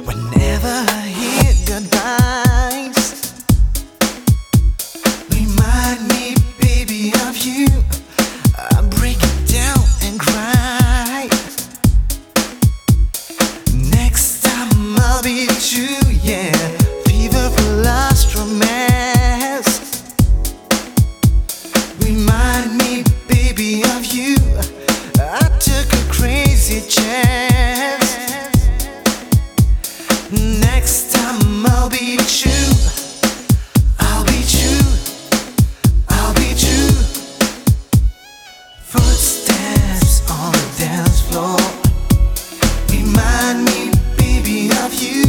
Whenever I hear goodbyes, remind me, baby, of you. I break it down and cry. Next time I'll be true, yeah. Fever for lost romance. Remind me, baby, of you. I took a crazy chance. Next time I'll be true. I'll be true. I'll be true. Footsteps on the dance floor. Remind me, baby, of you.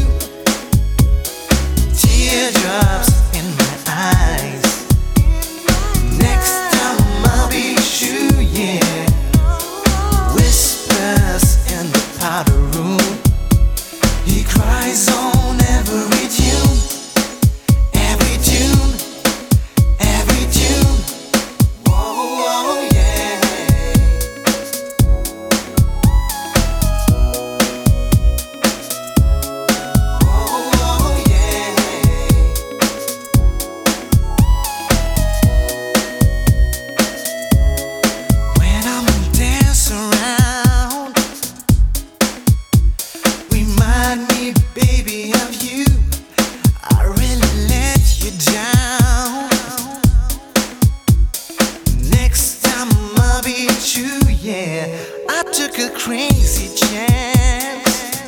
Teardrops in my eyes. Next time I'll be true, yeah. Whispers in the powder room. He cries on every tune, every tune, every tune. Whoa, whoa, yeah. Whoa, whoa, yeah. When I'm dancing around, remind me, baby, of you. I really let you down. Next time I'll be true, yeah. I took a crazy chance.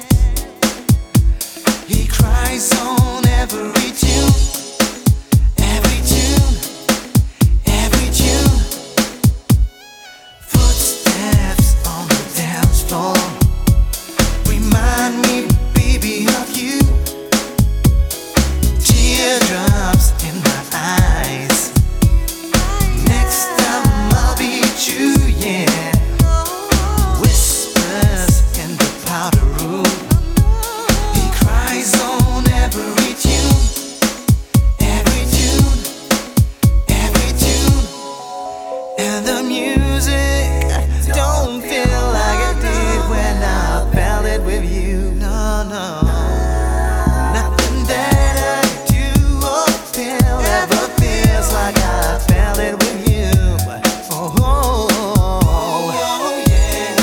He cries on every tune, every tune, every tune. Footsteps on the dance floor. Remind me, baby, of you. Teardrops in my eyes. Next time I'll be true, yeah. Whispers in the powder room. He cries on every tune, every tune, every tune. And the music don't feel like it did when I felt it with you. No, no. Nothing that I do or feel ever feels like I felt it with you. Oh, oh, oh, yeah.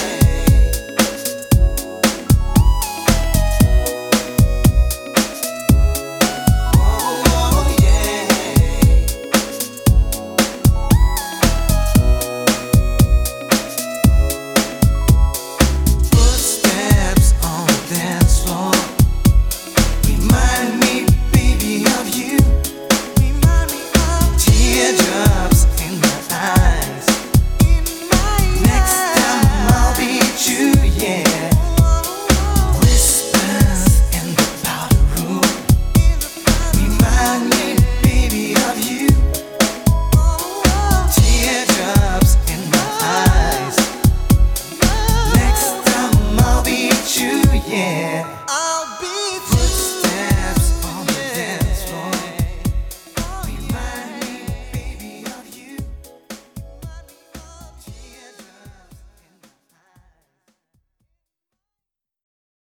Oh, yeah. Footsteps on the dance floor. Remind me, baby, of you. Remind me of teardrops in my eyes. Next time I'll be true, yeah. Whispers in the powder room. Remind me, baby, of you. Teardrops in my eyes. Next time I'll be true, yeah.